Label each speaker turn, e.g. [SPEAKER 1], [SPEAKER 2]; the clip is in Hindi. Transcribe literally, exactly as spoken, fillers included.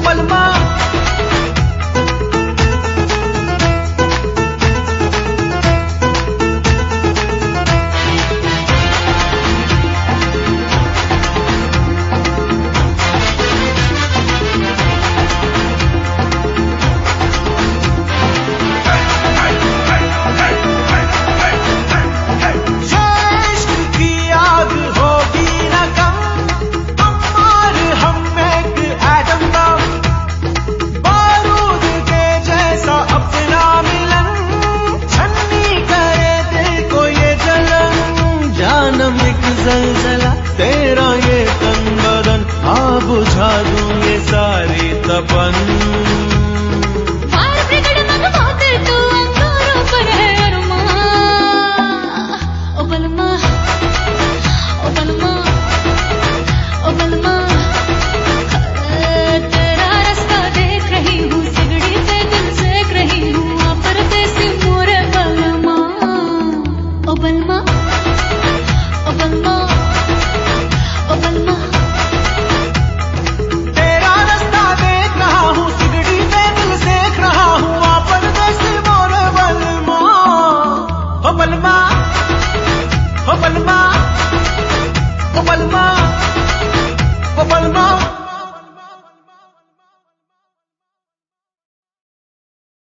[SPEAKER 1] बलमा। जलजला तेरा ये तन बदन, आ बुझा दूं ये सारी तपन।
[SPEAKER 2] फायर ब्रिगेड मंगवाते तू अंगारों पर है अरमां। ओ बलमा, ओ बलमा, ओ बलमा, तेरा रास्ता देख रही हूँ, सिगड़ी पे दिल सेक रही हूँ, आपर पे सी मोरे बलमा। ओ बलमा, ओ बलमा।